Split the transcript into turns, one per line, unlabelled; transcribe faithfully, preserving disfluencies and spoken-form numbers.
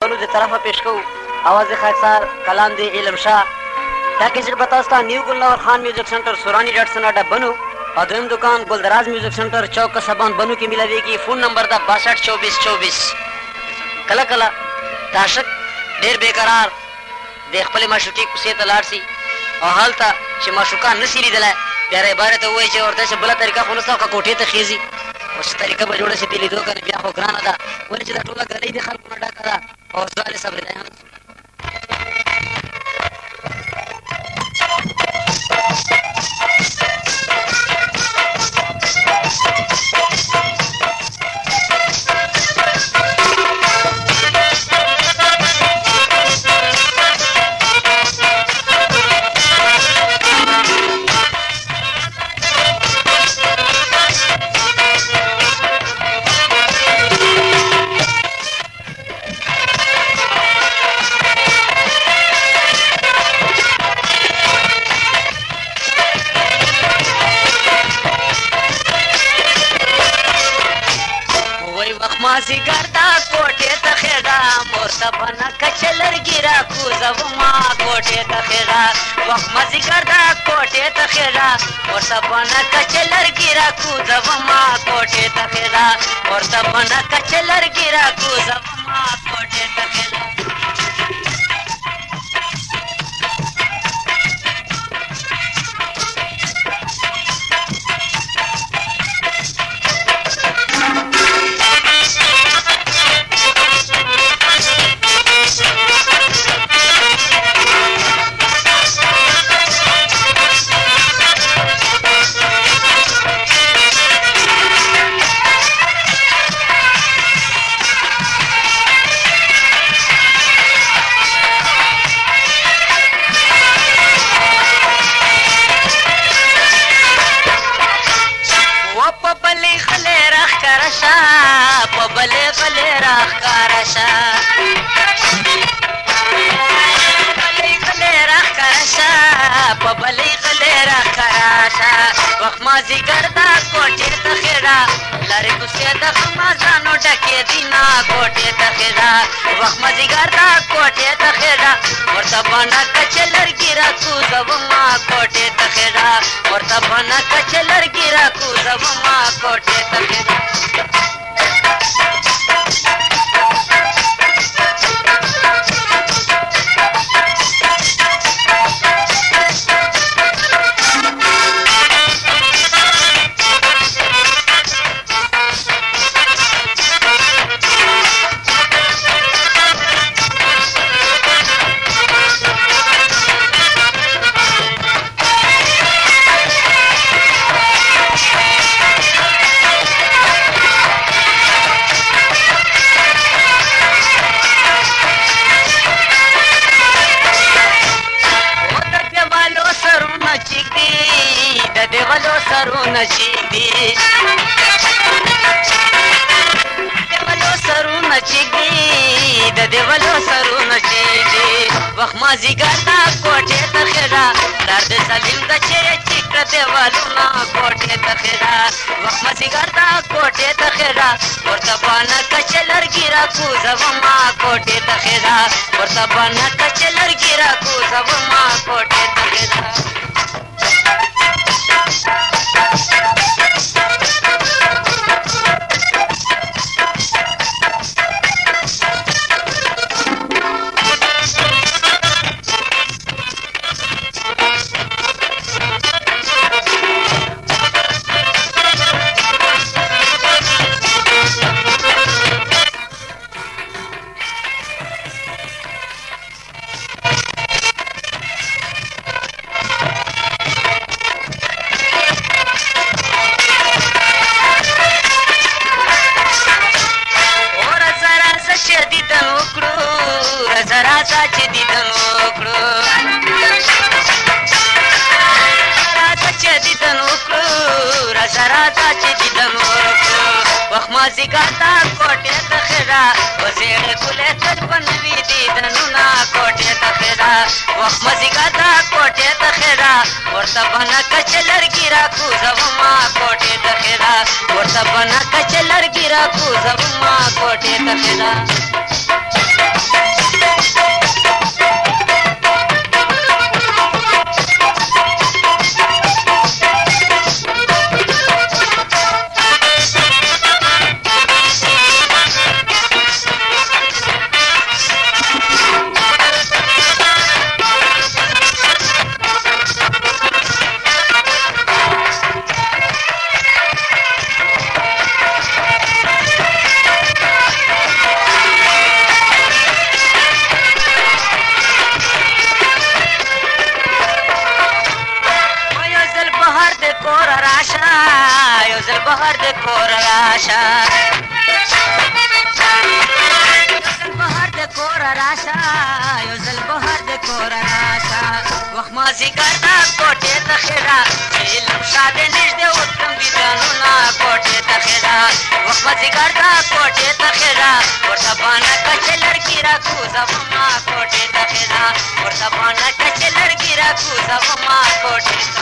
بانو د طرفه پیش کوو. आवाज خاکسار کلام دی علم شاه. دا کیسټ به تاسو ته نیو ګلنور خان میوزیک سنټر سورانی ډاټ سن اډه بنو او دویم دکان ګلدراز میوزیک سنټر چوک کسبان بنو کې ملاویږي. فون نمبر دا باسٹھ چوبیس چوبیس. کله کله دا عاشق ډېر بېقرار د خپلې معشوقې کوڅې ته لاړ سي او هلته چې معشوقان نسي لیدلی بیا رهبارې ته ووایي چې ورته چې بله طریقه خو نشته او که کوټې ته خېځي اوس طریقه به جوړه شي د لیدو که نه بیا خو ګرانه ده ولې چې دا ټوله ګلۍ د خلکو نه ډکه ده او سوال صبر دی.
مازیګر دا کوټې ته خېډه مورته بنه کچه لرګي را کوزوما کوټې ته خېډه وخت مازیګر دا کوټې ته خېډه مورته بنه کچه لرګي را کوزوما کوټې ته خېډه مورته بنه کچه لرګي را کوزوما کوټې ته خېډه. بلې غلې راښکاره شه بلې غلې راښکاره شه په بلې غلې راښکاره شه وخت مازدیګر دا کوټې ته خېډه لارې کوڅې د خمازانو ډکې دي نه کوټې ته خېډه وخت مازدیګر دا کوټې ته خېډه ورته بانه کچې لرګي را کوزوما کوټې ته خېډه ورته بانه کچې لرګي را کوزوما کوټې ته خېډه. دیوالو سرونه چې دي دیوالو سرونه چې دي د دیوالو سرونه چې دي وخت مازدیګر دا کوټې ته خېډه پلار د سلیم د چیرې چې کړه دیوالونه کوټې ته خېډه وخت مازدیګر دا کوټې ته خېډه ورته بانه کچه لرګي را کوزوما کوټې ته خېډه ورته بانه کچه لرګي را کوزوما کوټې ته خېډه. راځه چې دیدن وکړو راځه چې دیدن وکړو راځه راځه چې دیدن وکړو وخت مازدیګر دا کوټې ته خېډه وزېړې ګلې تر بنوي دیدنونه کوټې ته خېډه وخت مازدیګر دا کوټې ته خېډه ورته بنه کچه لرګي را کوزوما کوټې ته خېډه ورته بنه کچه لرګي را کوزوما کوټې ته خېډه. راشه بهر د کور راشه یو ځل بهر د کور راشه وخت مازدیګر ده کوټې ته خیره چې علم شاه دې نږدې وکړم دیدنونه کوټې ته خیره وخت مازدیګر ده کوټې ته خیره ورته بانه که چې لرګي راکوزومه کوټې ته خیره ورته بانه که چې لرګي راکوزومه کوټې ته